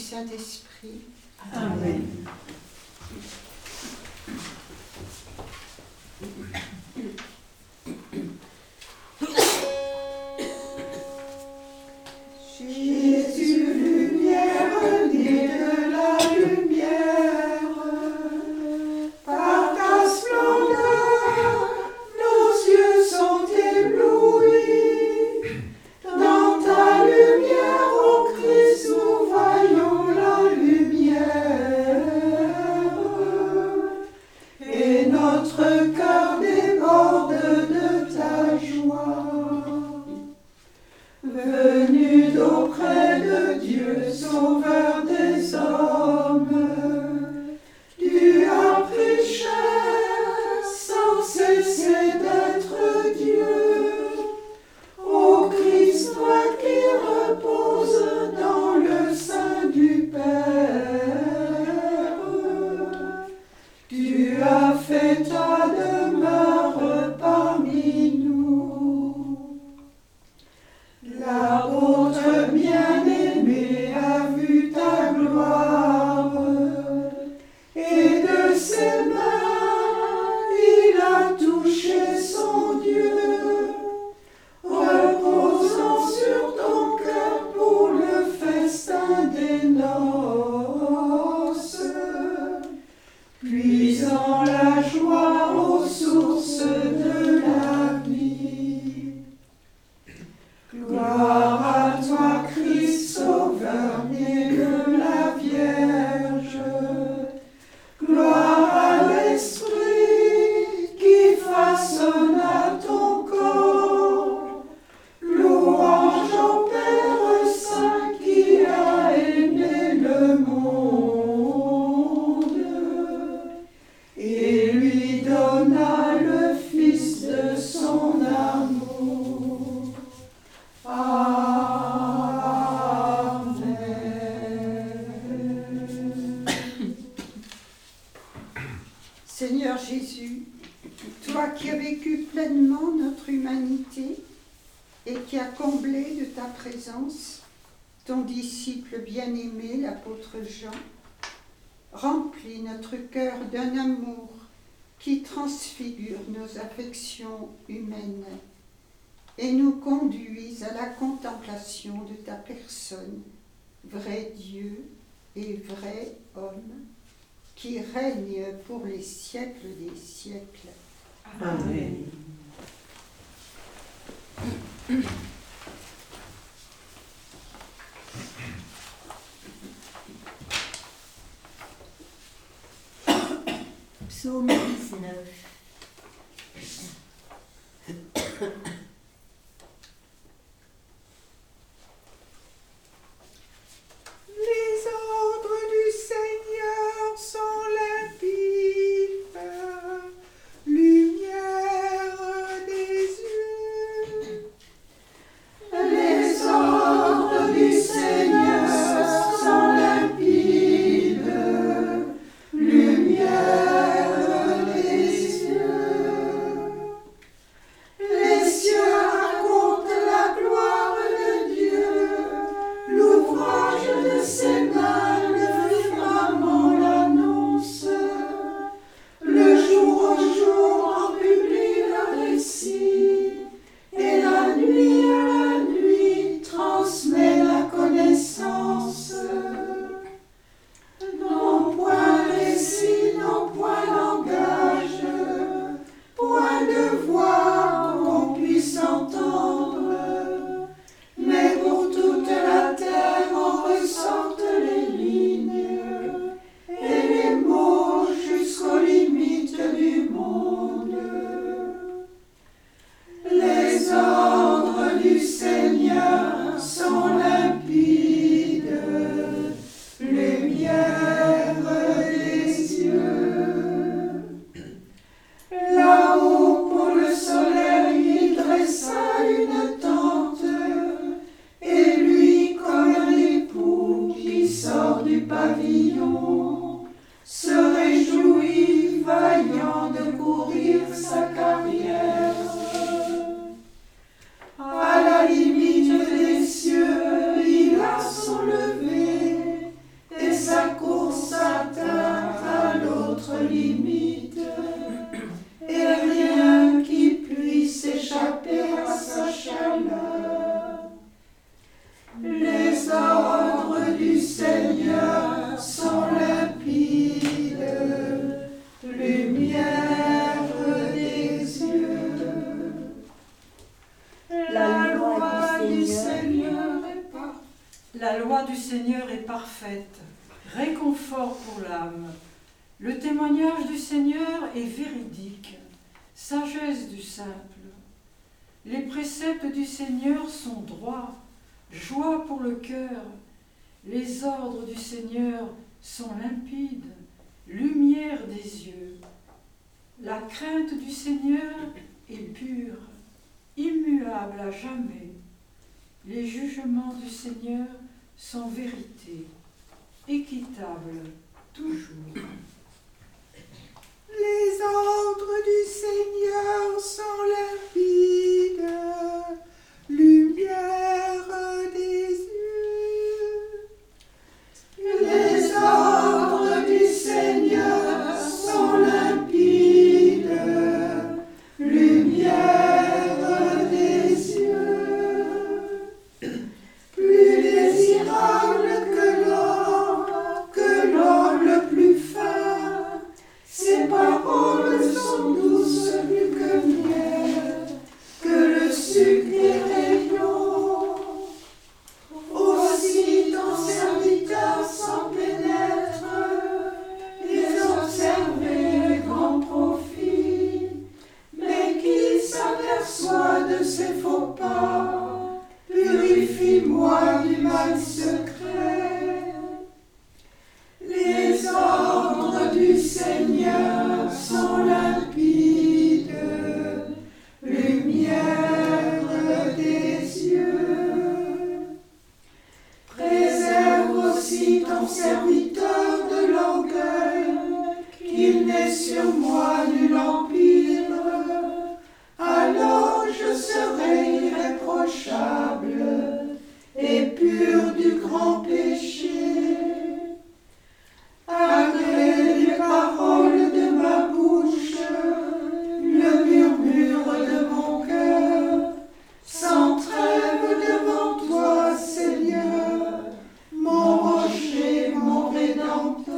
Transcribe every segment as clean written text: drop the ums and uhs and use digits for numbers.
Saint-Esprit. Amen. Jésus, lumière, né de la lumière, par ta splendeur, nos yeux sont éblouis. Dans ta lumière, ô Christ, nous voyons la lumière. Et notre cœur déborde de ta joie. Venu d'auprès de Dieu, sauveur des hommes, tu as pris chair sans cesser d'être Dieu. Ô Christ, toi qui reposes dans le sein du Père, tu as fait ta demeure parmi nous. L'apôtre bien-aimé a vu ta gloire, et de ses mains il a touché son Dieu, reposant sur ton cœur pour le festin des noces, puisant la joie aux sources de la vie. Gloire à toi, Christ, sauveur né de la Vierge. Gloire à l'Esprit qui façonna ton corps. Louange au Père Saint qui a aimé le monde et lui donna le Fils de son amour. Amen. Seigneur Jésus, toi qui as vécu pleinement notre humanité et qui as comblé de ta présence ton disciple bien-aimé, l'apôtre Jean, remplis notre cœur d'un amour qui transfigure nos affections humaines et nous conduis à la contemplation de ta personne, vrai Dieu et vrai homme, qui règne pour les siècles des siècles. Amen. Psaume 19. Les ordres du Seigneur sont limpides, lumière des yeux. Les ordres du Seigneur sont limpides, lumière des yeux. Seigneur est parfaite, réconfort pour l'âme. Le témoignage du Seigneur est véridique, sagesse du simple. Les préceptes du Seigneur sont droits, joie pour le cœur. Les ordres du Seigneur sont limpides, lumière des yeux. La crainte du Seigneur est pure, immuable à jamais. Les jugements du Seigneur sont vérité, équitables toujours. Les ordres du Seigneur sont limpides, lumière des yeux. Les ordres du Seigneur sont limpides, lumière des yeux. Plus désirable que l'or le plus fin, ses paroles sont douces plus que miel, que le sucre des rayons. Aussi ton serviteur s'en pénètre, les observer grand profit, mais qui s'aperçoit de ses faux pas, purifie-moi du mal secret. Les ordres du Seigneur sont limpides, lumière des yeux. Préserve aussi ton serviteur de l'orgueil, qu'il n'ait sur moi nul empire. Alors je serai irréprochable et pur du grand péché. Agrée les paroles de ma bouche, le murmure de mon cœur, sans trêve devant toi, Seigneur, mon rocher, mon rédempteur.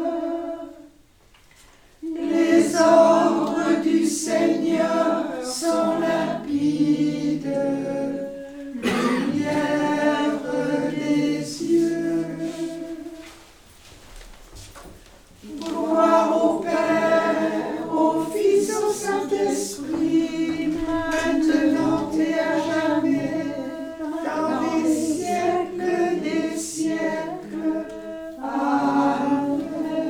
Les ordres du Seigneur sont limpides, lumière des yeux. Gloire au Père, au Fils, au Saint-Esprit, maintenant et à jamais, dans les siècles des siècles. Amen.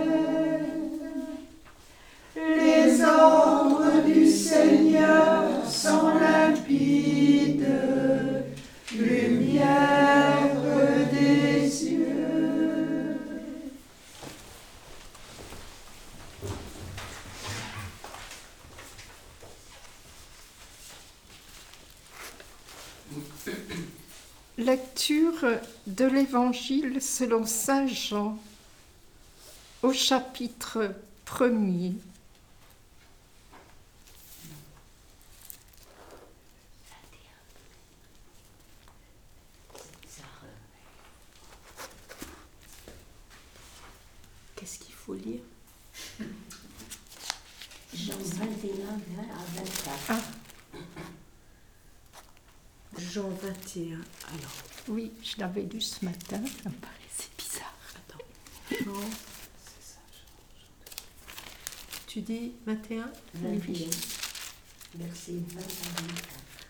Les ordres du Seigneur sont limpides, lumière des yeux. Lecture de l'Évangile selon saint Jean, au chapitre 1er. Qu'est-ce qu'il faut lire? Jean 21, 20 à 24. Ah. Jean 21, alors. Oui, je l'avais lu ce matin, ça me paraissait bizarre. Attends. Jean, tu dis 21? 21, verset 20 à 24.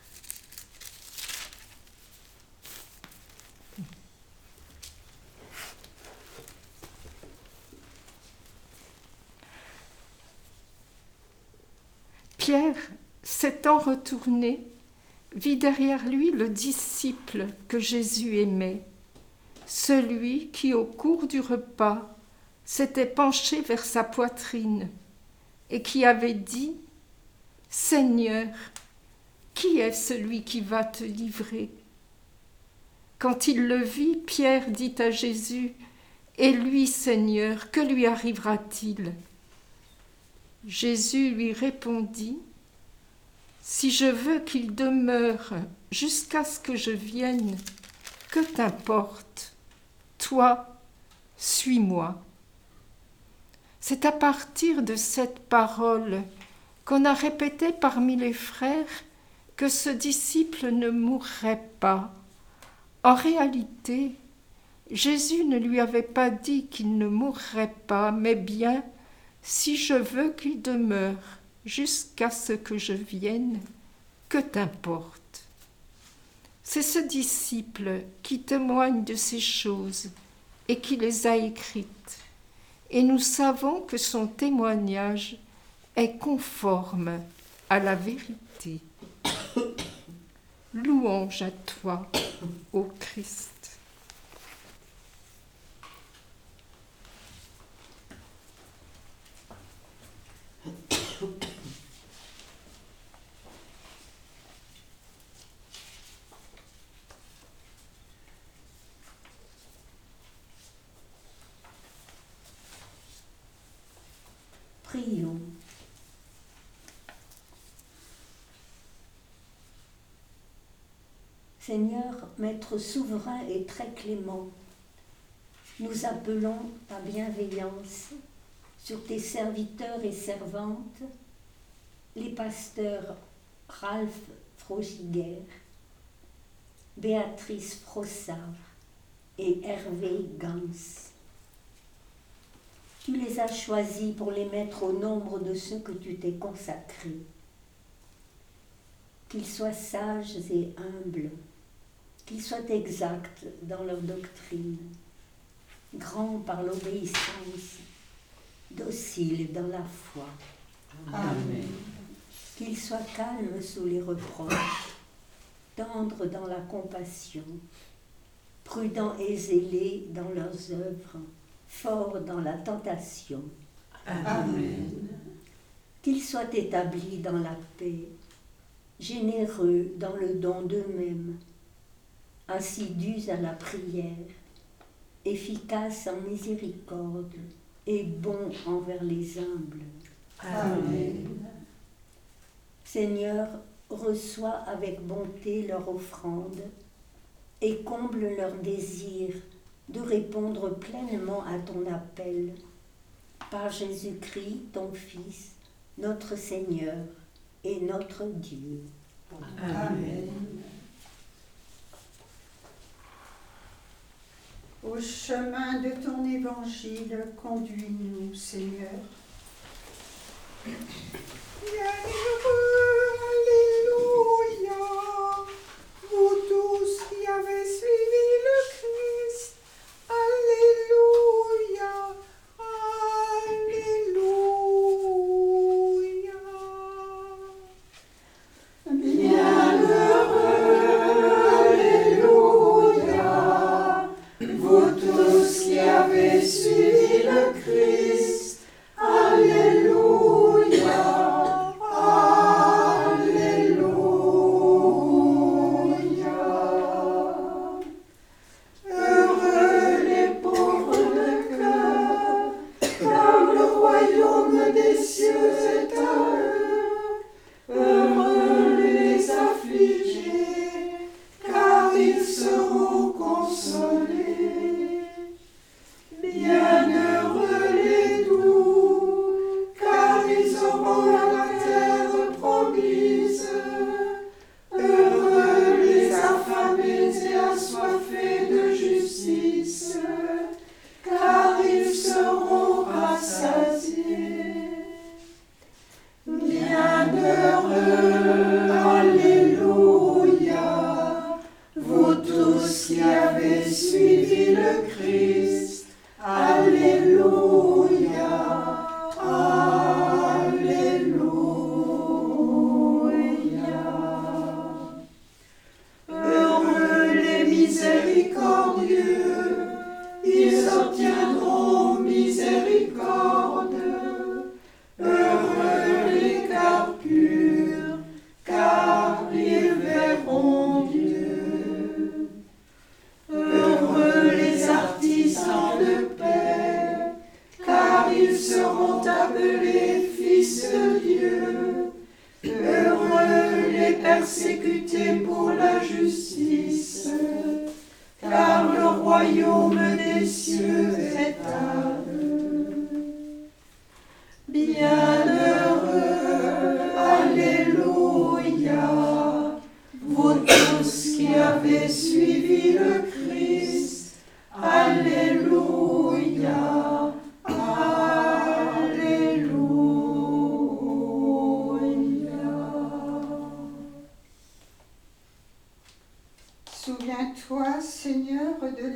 Pierre, s'étant retourné, vit derrière lui le disciple que Jésus aimait, celui qui, au cours du repas, s'était penché vers sa poitrine et qui avait dit « Seigneur, qui est celui qui va te livrer ?» Quand il le vit, Pierre dit à Jésus « Et lui, Seigneur, que lui arrivera-t-il » Jésus lui répondit « Si je veux qu'il demeure jusqu'à ce que je vienne, que t'importe? Toi, suis-moi. » C'est à partir de cette parole qu'on a répété parmi les frères que ce disciple ne mourrait pas. En réalité, Jésus ne lui avait pas dit qu'il ne mourrait pas, mais bien « Si je veux qu'il demeure jusqu'à ce que je vienne, que t'importe ?» C'est ce disciple qui témoigne de ces choses et qui les a écrites. Et nous savons que son témoignage est conforme à la vérité. Louange à toi, ô Christ. Prions. Seigneur, Maître souverain et très clément, nous appelons ta bienveillance sur tes serviteurs et servantes, les pasteurs Ralph Frogiger, Béatrice Frossard et Hervé Gans. Tu les as choisis pour les mettre au nombre de ceux que tu t'es consacrés. Qu'ils soient sages et humbles, qu'ils soient exacts dans leur doctrine, grands par l'obéissance, dociles dans la foi. Amen. Qu'ils soient calmes sous les reproches, tendres dans la compassion, prudents et zélés dans leurs œuvres, forts dans la tentation. Amen. Qu'ils soient établis dans la paix, généreux dans le don d'eux-mêmes, assidus à la prière, efficaces en miséricorde et bons envers les humbles. Amen. Seigneur, reçois avec bonté leur offrande et comble leur désir de répondre pleinement à ton appel. Par Jésus-Christ, ton Fils, notre Seigneur et notre Dieu. Amen. Au chemin de ton évangile, conduis-nous, Seigneur. Bienheureux, alléluia, vous tous qui avez suivi le Christ. Alléluia, alléluia. Bienheureux, alléluia, vous tous qui avez suivi le Christ. Alléluia, alléluia. Heureux les pauvres de cœur, car le royaume des cieux est à eux. Heureux les affligés, car ils seront consolés. Bienheureux les doux, car ils auront la terre promise. Heureux les affamés et assoiffés de justice, car ils seront rassasiés. Bienheureux, alléluia, vous tous qui avez suivi le Christ. Alléluia, alléluia. Heureux les miséricordieux, ils obtiendront miséricorde. Heureux les cœurs purs, car ils verront Dieu. Heureux les artisans de paix, car ils seront appelés fils de Dieu. Heureux les persécutés pour la justice, car le royaume des cieux est à eux. Bienheureux, alléluia, vous tous qui avez suivi le Christ. Alléluia.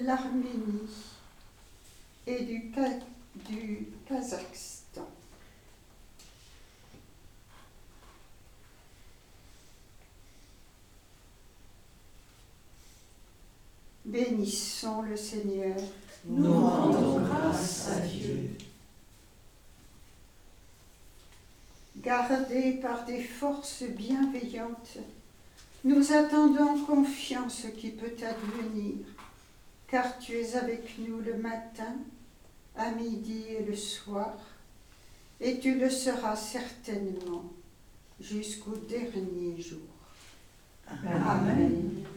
l'Arménie et du Kazakhstan. Bénissons le Seigneur. Nous rendons grâce à Dieu. Gardés par des forces bienveillantes, nous attendons confiant ce qui peut advenir, car tu es avec nous le matin, à midi et le soir, et tu le seras certainement jusqu'au dernier jour. Amen.